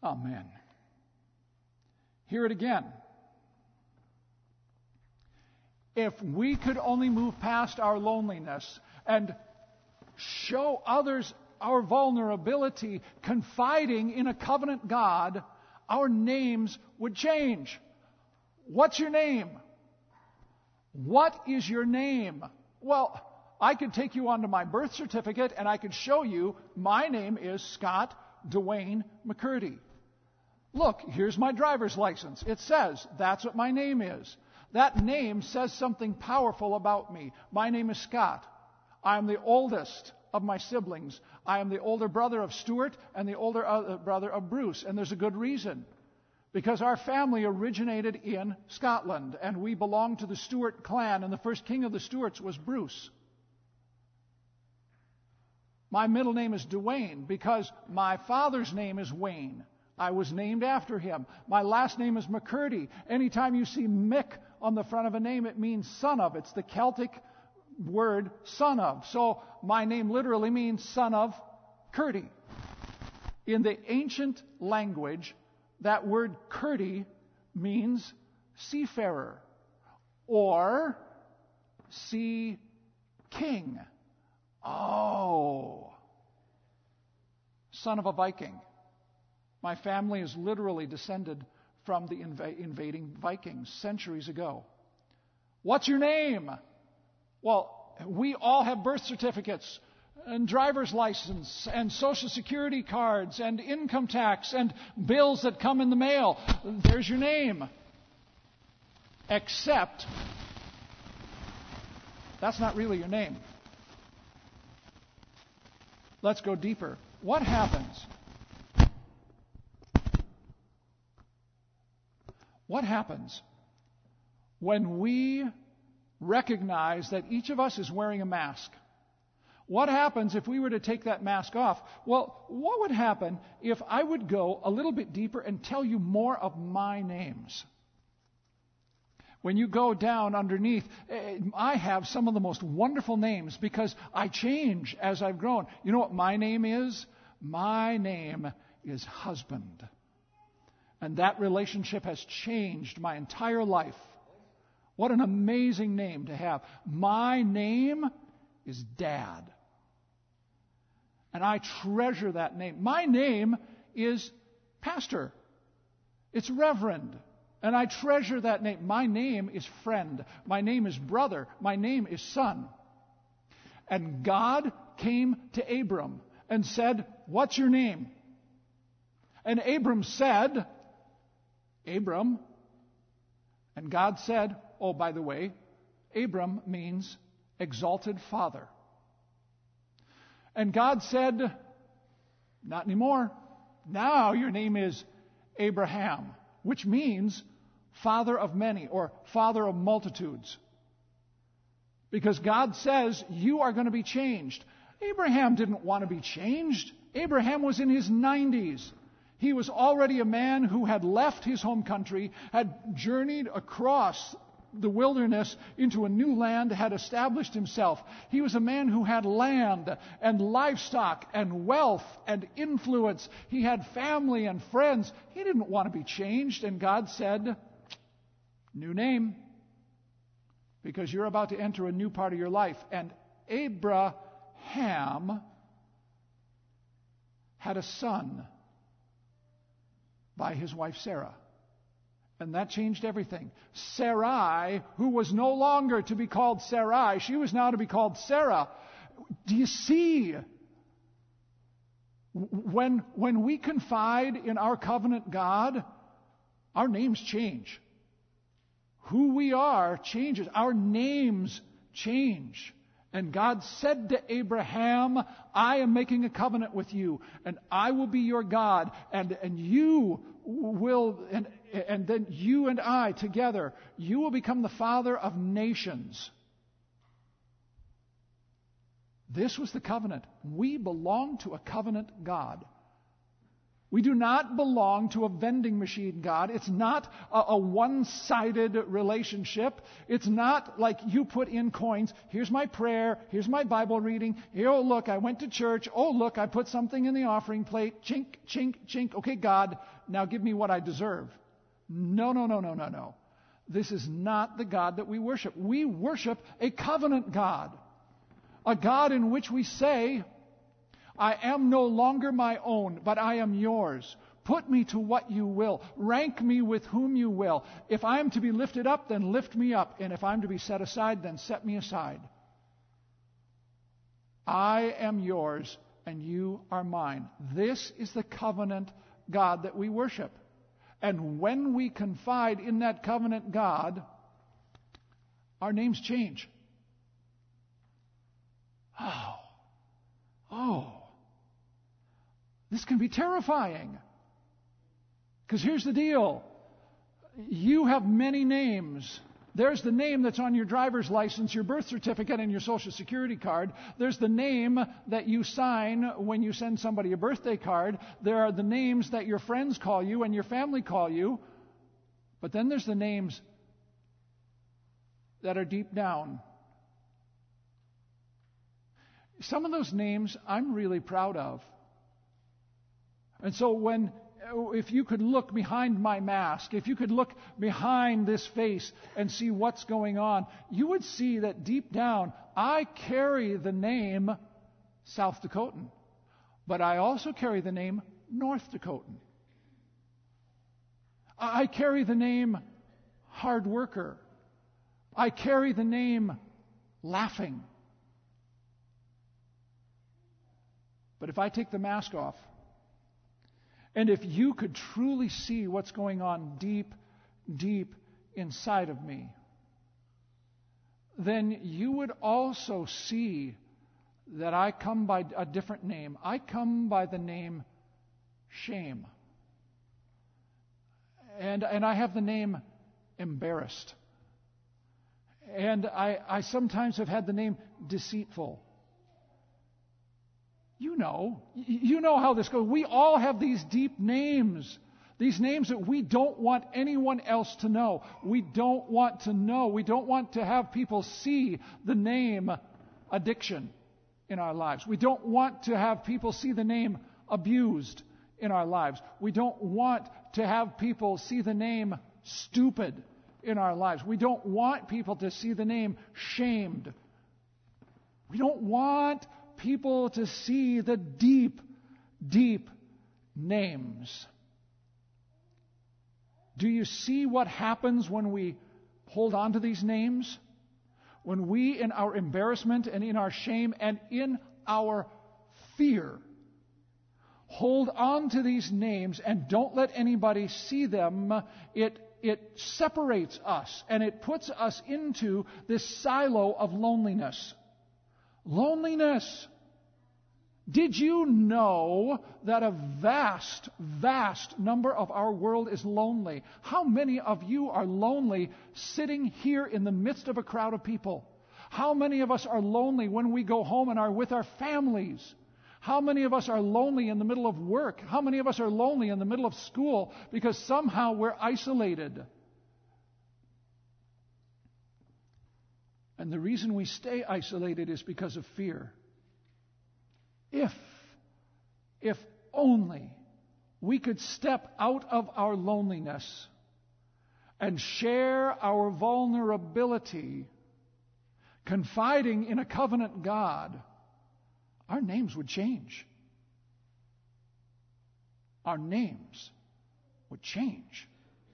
Amen. Hear it again. If we could only move past our loneliness and show others our vulnerability, confiding in a covenant God, our names would change. What's your name? What is your name? Well, I could take you onto my birth certificate and I could show you my name is Scott Dwayne McCurdy. Look, here's my driver's license. It says that's what my name is. That name says something powerful about me. My name is Scott. I am the oldest of my siblings. I am the older brother of Stuart and the older brother of Bruce. And there's a good reason. Because our family originated in Scotland. And we belong to the Stuart clan. And the first king of the Stuarts was Bruce. My middle name is Dwayne because my father's name is Wayne. I was named after him. My last name is McCurdy. Anytime you see Mick on the front of a name, it means son of. It's the Celtic word son of. So my name literally means son of Curdy. In the ancient language, that word Curdy means seafarer or sea king. Oh, son of a Viking. My family is literally descended from the invading Vikings centuries ago. What's your name? Well, we all have birth certificates and driver's license and social security cards and income tax and bills that come in the mail. There's your name. Except that's not really your name. Let's go deeper. What happens? What happens when we recognize that each of us is wearing a mask? What happens if we were to take that mask off? Well, what would happen if I would go a little bit deeper and tell you more of my names? When you go down underneath, I have some of the most wonderful names because I change as I've grown. You know what my name is? My name is husband. And that relationship has changed my entire life. What an amazing name to have. My name is Dad. And I treasure that name. My name is Pastor. It's Reverend. And I treasure that name. My name is friend. My name is brother. My name is son. And God came to Abram and said, "What's your name?" And Abram said, "Abram." And God said, oh, by the way, Abram means exalted father. And God said, not anymore. Now your name is Abraham, which means father of many or father of multitudes. Because God says you are going to be changed. Abraham didn't want to be changed. Abraham was in his 90s. He was already a man who had left his home country, had journeyed across the wilderness into a new land, had established himself. He was a man who had land and livestock and wealth and influence. He had family and friends. He didn't want to be changed. And God said, new name, because you're about to enter a new part of your life. And Abraham had a son by his wife Sarah. And that changed everything. Sarai, who was no longer to be called Sarai, she was now to be called Sarah. Do you see? When we confide in our covenant God, our names change. Who we are changes. Our names change. And God said to Abraham, I am making a covenant with you, and I will be your God, and you will, and then you and I together, you will become the father of nations. This was the covenant. We belong to a covenant God. We do not belong to a vending machine God. It's not a one-sided relationship. It's not like you put in coins. Here's my prayer. Here's my Bible reading. Here, oh, look, I went to church. Oh, look, I put something in the offering plate. Chink, chink, chink. Okay, God, now give me what I deserve. No, no, no, no, no, no. This is not the God that we worship. We worship a covenant God. A God in which we say, I am no longer my own, but I am yours. Put me to what you will. Rank me with whom you will. If I am to be lifted up, then lift me up. And if I am to be set aside, then set me aside. I am yours, and you are mine. This is the covenant God that we worship. And when we confide in that covenant God, our names change. Oh. This can be terrifying. Because here's the deal. You have many names. There's the name that's on your driver's license, your birth certificate, and your Social Security card. There's the name that you sign when you send somebody a birthday card. There are the names that your friends call you and your family call you. But then there's the names that are deep down. Some of those names I'm really proud of. And so if you could look behind my mask, if you could look behind this face and see what's going on, you would see that deep down, I carry the name South Dakotan, but I also carry the name North Dakotan. I carry the name hard worker. I carry the name laughing. But if I take the mask off, and if you could truly see what's going on deep, deep inside of me, then you would also see that I come by a different name. I come by the name shame. And I have the name embarrassed. And I sometimes have had the name deceitful. You know how this goes. We all have these deep names. These names that we don't want anyone else to know. We don't want to know. We don't want to have people see the name addiction in our lives. We don't want to have people see the name abused in our lives. We don't want to have people see the name stupid in our lives. We don't want people to see the name shamed. We don't want people to see the deep, deep names. Do you see what happens when we hold on to these names? When we, in our embarrassment and in our shame and in our fear, hold on to these names and don't let anybody see them, it separates us and it puts us into this silo of loneliness. Loneliness. Did you know that a vast, vast number of our world is lonely? How many of you are lonely sitting here in the midst of a crowd of people? How many of us are lonely when we go home and are with our families? How many of us are lonely in the middle of work? How many of us are lonely in the middle of school because somehow we're isolated? And the reason we stay isolated is because of fear. If only we could step out of our loneliness and share our vulnerability, confiding in a covenant God, our names would change. Our names would change.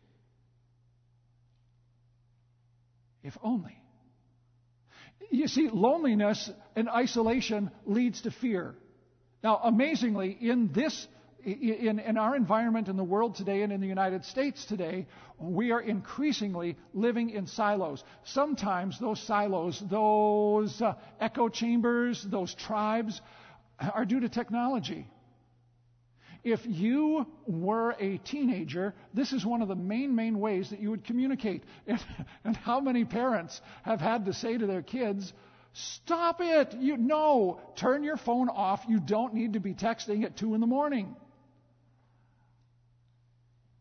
If only. You see, loneliness and isolation leads to fear. Now, amazingly, in our environment in the world today and in the United States today, we are increasingly living in silos. Sometimes those silos, those echo chambers, those tribes, are due to technology. If you were a teenager, this is one of the main ways that you would communicate. And how many parents have had to say to their kids, stop it! Turn your phone off. You don't need to be texting at 2 a.m.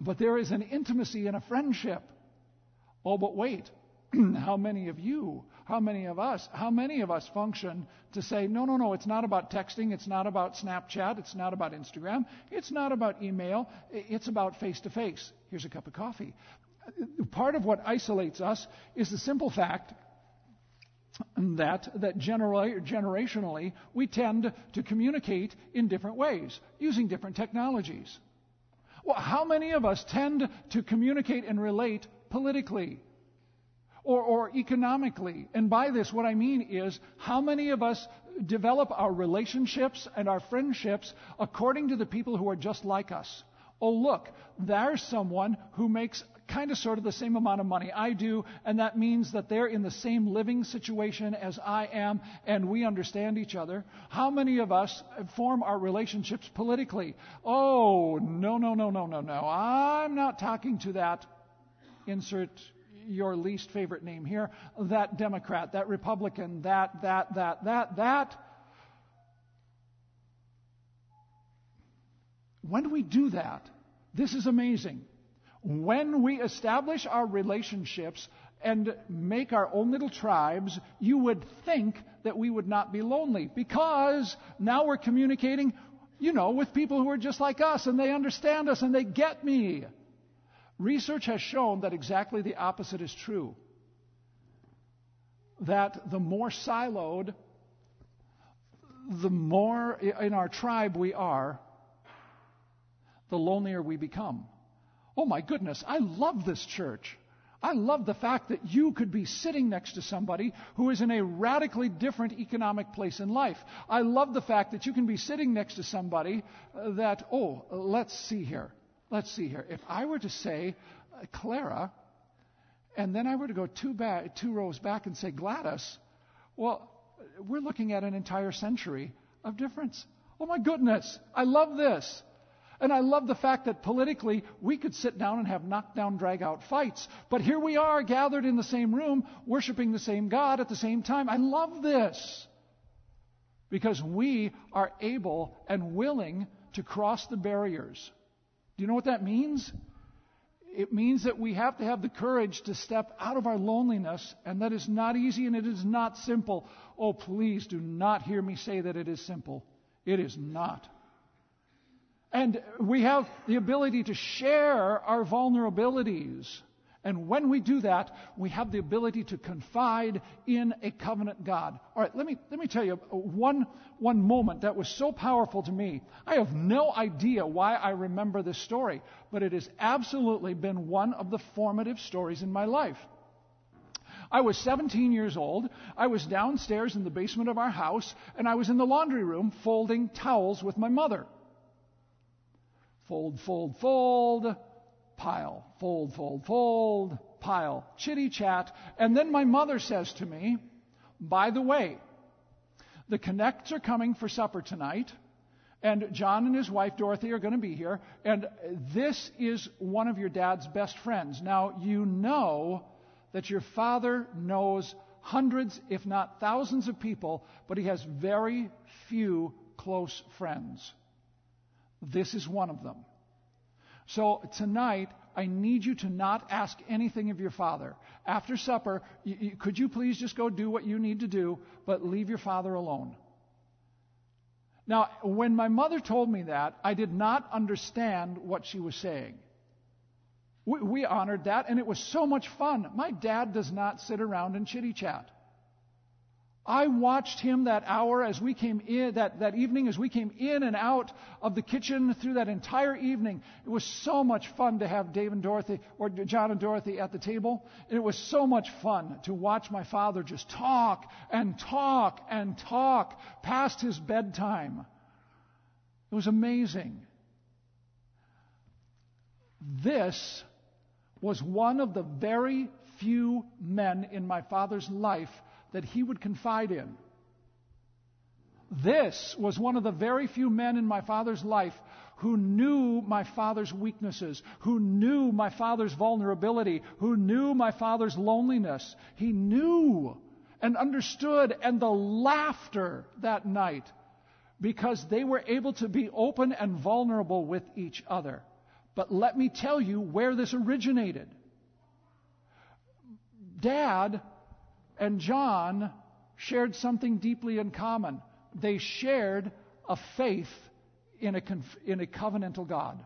But there is an intimacy in a friendship. Oh, but wait. How many of us function to say, no, it's not about texting, it's not about Snapchat, it's not about Instagram, it's not about email, it's about face-to-face. Here's a cup of coffee. Part of what isolates us is the simple fact that generationally we tend to communicate in different ways, using different technologies. Well, how many of us tend to communicate and relate politically? Or economically. And by this, what I mean is, how many of us develop our relationships and our friendships according to the people who are just like us? Oh, look, there's someone who makes kind of sort of the same amount of money I do, and that means that they're in the same living situation as I am, and we understand each other. How many of us form our relationships politically? Oh, no. I'm not talking to that, insert your least favorite name here, that Democrat, that Republican, that. When we do that, this is amazing. When we establish our relationships and make our own little tribes, you would think that we would not be lonely, because now we're communicating, with people who are just like us, and they understand us and they get me. Research has shown that exactly the opposite is true. That the more siloed, the more in our tribe we are, the lonelier we become. Oh my goodness, I love this church. I love the fact that you could be sitting next to somebody who is in a radically different economic place in life. I love the fact that you can be sitting next to somebody that, let's see here. If I were to say Clara, and then I were to go two rows back and say Gladys, well, we're looking at an entire century of difference. Oh my goodness, I love this. And I love the fact that politically we could sit down and have knockdown, drag-out fights. But here we are gathered in the same room, worshiping the same God at the same time. I love this. Because we are able and willing to cross the barriers. Do you know what that means? It means that we have to have the courage to step out of our loneliness, and that is not easy and it is not simple. Oh, please do not hear me say that it is simple. It is not. And we have the ability to share our vulnerabilities. And when we do that, we have the ability to confide in a covenant God. All right, let me tell you one moment that was so powerful to me. I have no idea why I remember this story, but it has absolutely been one of the formative stories in my life. I was 17 years old. I was downstairs in the basement of our house, and I was in the laundry room folding towels with my mother. Fold, fold, fold, pile. Fold, fold, fold, pile. Chitty chat. And then my mother says to me, by the way, the Connects are coming for supper tonight, and John and his wife Dorothy are going to be here, and this is one of your dad's best friends. Now, you know that your father knows hundreds, if not thousands of people, but he has very few close friends. This is one of them. So tonight, I need you to not ask anything of your father. After supper, could you please just go do what you need to do, but leave your father alone? Now, when my mother told me that, I did not understand what she was saying. We honored that, and it was so much fun. My dad does not sit around and chitty-chat. I watched him that hour as we came in, that evening as we came in and out of the kitchen through that entire evening. It was so much fun to have Dave and Dorothy, or John and Dorothy at the table. And it was so much fun to watch my father just talk and talk and talk past his bedtime. It was amazing. This was one of the very few men in my father's life that he would confide in. This was one of the very few men in my father's life who knew my father's weaknesses, who knew my father's vulnerability, who knew my father's loneliness. He knew and understood, and the laughter that night, because they were able to be open and vulnerable with each other. But let me tell you where this originated. Dad and John shared something deeply in common. They shared a faith in a covenantal God.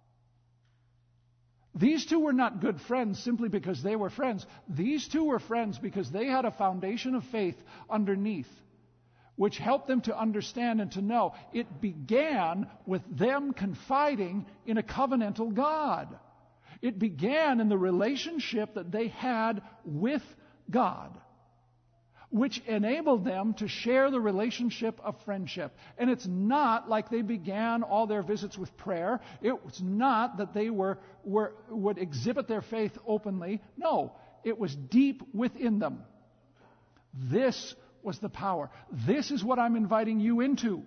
These two were not good friends simply because they were friends. These two were friends because they had a foundation of faith underneath, which helped them to understand and to know. It began with them confiding in a covenantal God. It began in the relationship that they had with God, which enabled them to share the relationship of friendship. And it's not like they began all their visits with prayer. It's not that they would exhibit their faith openly. No, it was deep within them. This was the power. This is what I'm inviting you into.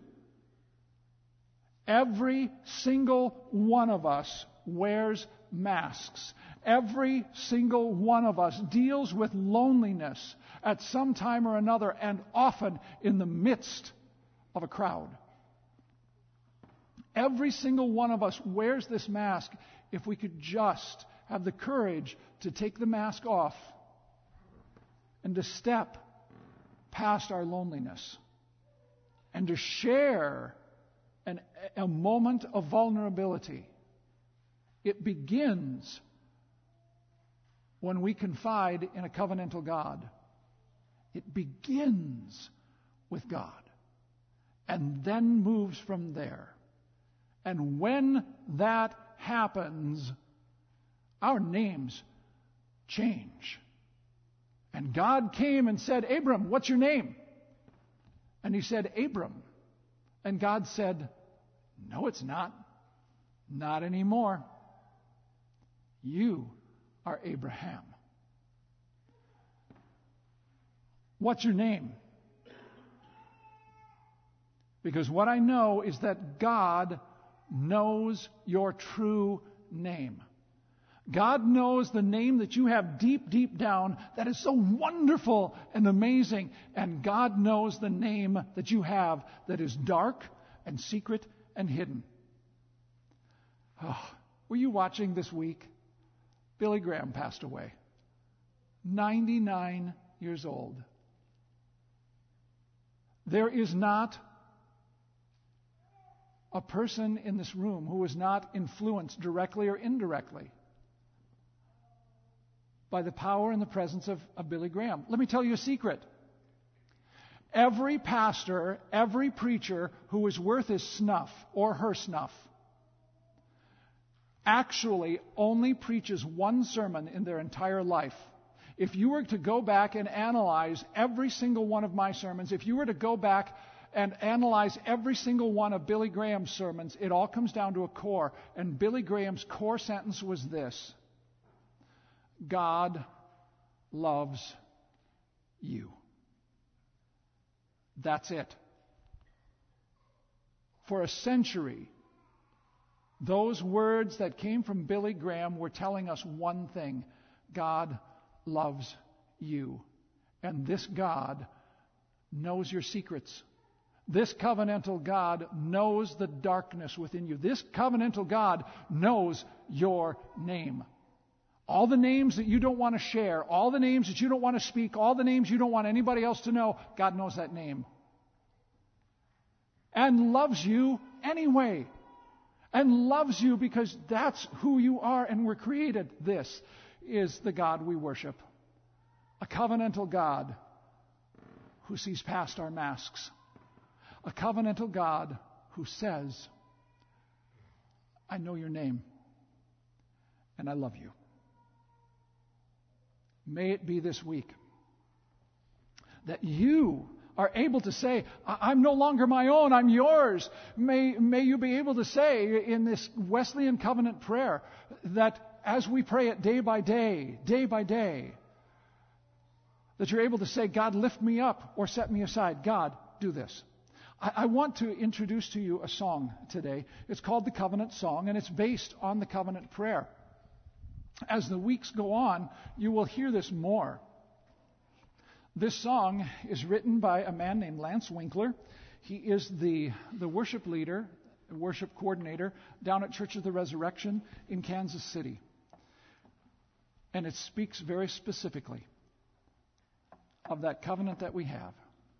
Every single one of us wears masks. Every single one of us deals with loneliness at some time or another, and often in the midst of a crowd. Every single one of us wears this mask. If we could just have the courage to take the mask off and to step past our loneliness and to share a moment of vulnerability. It begins when we confide in a covenantal God. It begins with God and then moves from there. And when that happens, our names change. And God came and said, Abram, what's your name? And he said, Abram. And God said, no, it's not. Not anymore. You are Abraham. What's your name? Because what I know is that God knows your true name. God knows the name that you have deep, deep down that is so wonderful and amazing. And God knows the name that you have that is dark and secret and hidden. Oh, were you watching this week? Billy Graham passed away. 99 years old. There is not a person in this room who was not influenced directly or indirectly by the power and the presence of Billy Graham. Let me tell you a secret. Every pastor, every preacher who is worth his snuff or her snuff actually only preaches one sermon in their entire life. If you were to go back and analyze every single one of my sermons, if you were to go back and analyze every single one of Billy Graham's sermons, it all comes down to a core. And Billy Graham's core sentence was this: God loves you. That's it. For a century, those words that came from Billy Graham were telling us one thing: God loves you. And this God knows your secrets. This covenantal God knows the darkness within you. This covenantal God knows your name. All the names that you don't want to share, all the names that you don't want to speak, all the names you don't want anybody else to know, God knows that name. And loves you anyway. And loves you because that's who you are and were created. This is the God we worship. A covenantal God who sees past our masks. A covenantal God who says, I know your name and I love you. May it be this week that you are able to say, I'm no longer my own, I'm yours. May you be able to say in this Wesleyan covenant prayer that as we pray it day by day, that you're able to say, God, lift me up or set me aside. God, do this. I want to introduce to you a song today. It's called the Covenant Song, and it's based on the covenant prayer. As the weeks go on, you will hear this more. This song is written by a man named Lance Winkler. He is the worship leader worship coordinator down at Church of the Resurrection in Kansas City. And it speaks very specifically of that covenant that we have.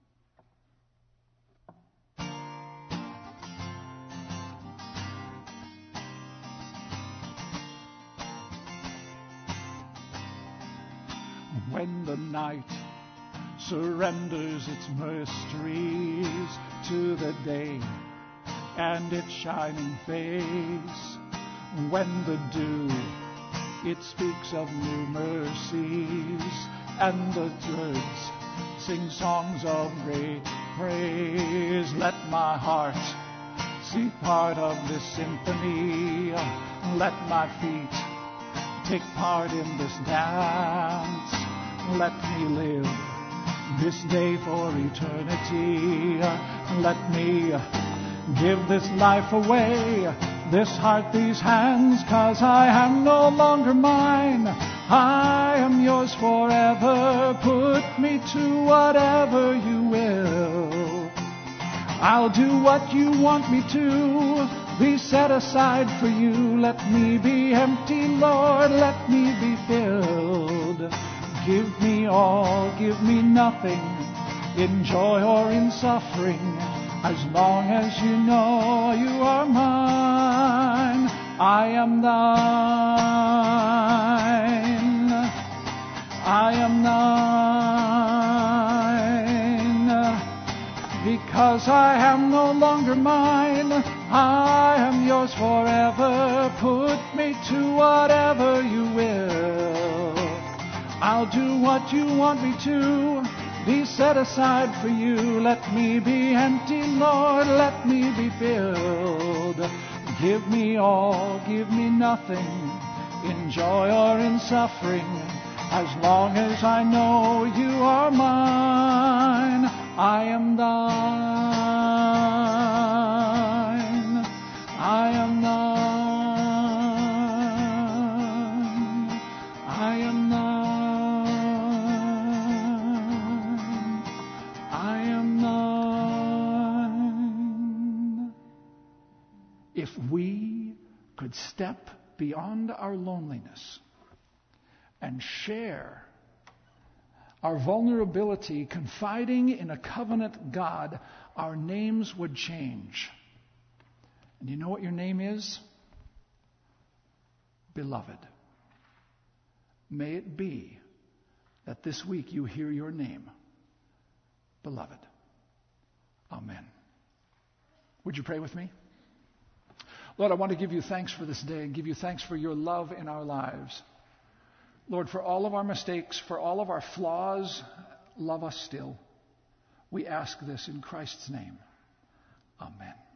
When the night surrenders its mysteries to the day and its shining face, when the dew, it speaks of new mercies, and the birds sing songs of great praise, let my heart see part of this symphony, let my feet take part in this dance. Let me live this day for eternity. Let me give this life away, this heart, these hands, 'cause I am no longer mine. I am yours forever. Put me to whatever you will. I'll do what you want me to. Be set aside for you. Let me be empty, Lord. Let me be filled. Give me all, give me nothing, in joy or in suffering, as long as you know you are mine. I am thine. I am thine. Because I am no longer mine. I am yours forever. Put me to whatever you will. I'll do what you want me to. Be set aside for you. Let me be empty, Lord. Let me be filled. Give me all, give me nothing, in joy or in suffering, as long as I know you are mine. I am thine. I am thine. I am thine. If we could step beyond our loneliness and share our vulnerability, confiding in a covenant God, our names would change. And you know what your name is? Beloved. May it be that this week you hear your name, Beloved. Amen. Would you pray with me? Lord, I want to give you thanks for this day and give you thanks for your love in our lives. Lord, for all of our mistakes, for all of our flaws, love us still. We ask this in Christ's name. Amen.